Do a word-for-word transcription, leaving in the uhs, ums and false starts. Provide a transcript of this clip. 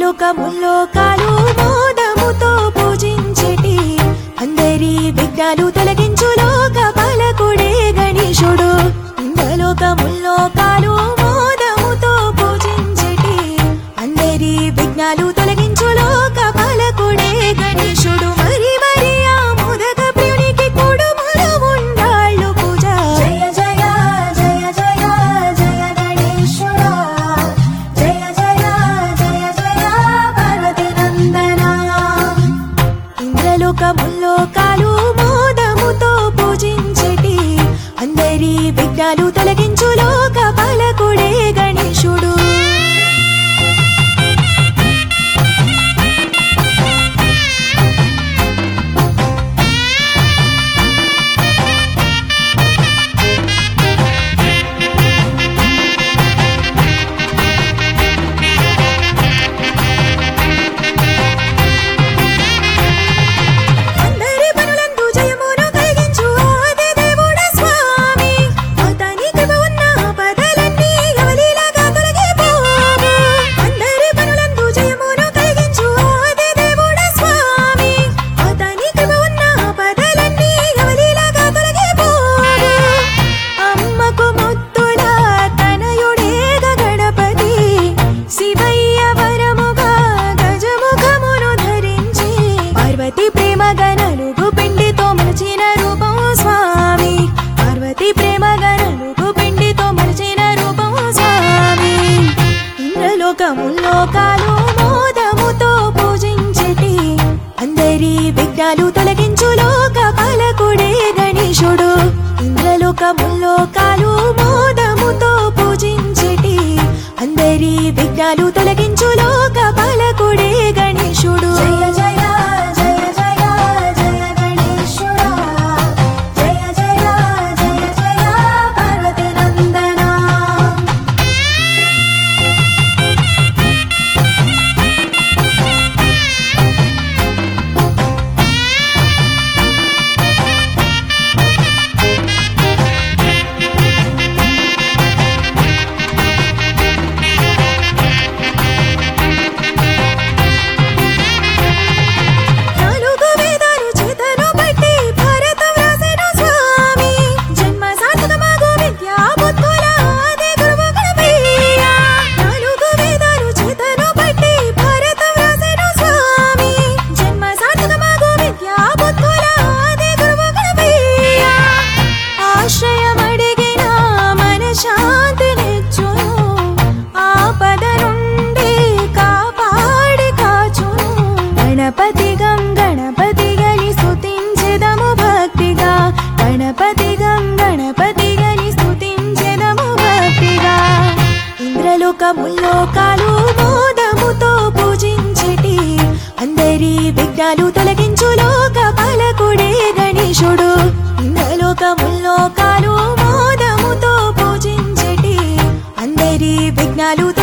ఇంద్రలోకముల్లోకాలు మోదముతో పూజించెటి అందరి విఘ్నాలు తొలగించు లోక పాలకుడే గణేశుడు ఇంద్రలోకముల్లోకాలు మోదముతో పూజించెటి అందరి విఘ్నాలు తొలగించు లోక పాలకుడే గణేశుడు మరి మరి ఆ మోదక ప్రియునికి కుడుములు ఉండాళ్ళు పూజ జయ జయ జయ జయ జయ గణేశుడా జయ జయ జయ జయ పార్వతీ నందన ఇంద్రలోకముల్లోకాలు మోదముతో పూజించెటి అందరి విఘ్నాలు తొలగించు లోక పాలకుడే గణేశుడు ఇంద్రలోకముల్లోకాలు మోదముతో పూజించెటి అందరి విఘ్నాలు తొలగించు లోక పాలకుడే గణేశుడు ఇంద్రలోకముల్లోకాలు మోదముతో పూజించెటి అందరి విఘ్నాలు తొలగించు లోక పాలకుడే గణేశుడు జయ జయ జయ జయ జయ గణేశుడా జయ జయ జయ జయ పార్వతీ నందన గణపతి గం గణపతి గని స్తుతించెదము భక్తిగా గణపతి గం గణపతి గని స్తుతించెదము భక్తిగా ఇంద్రలోకముల్లోకాలు మోదముతో పూజించెటి అందరి విఘ్నాలు తొలగించు లోక పాలకుడే గణేశుడు ఇంద్రలోకముల్లోకాలు మోదముతో పూజించెటి అందరి విఘ్నాలు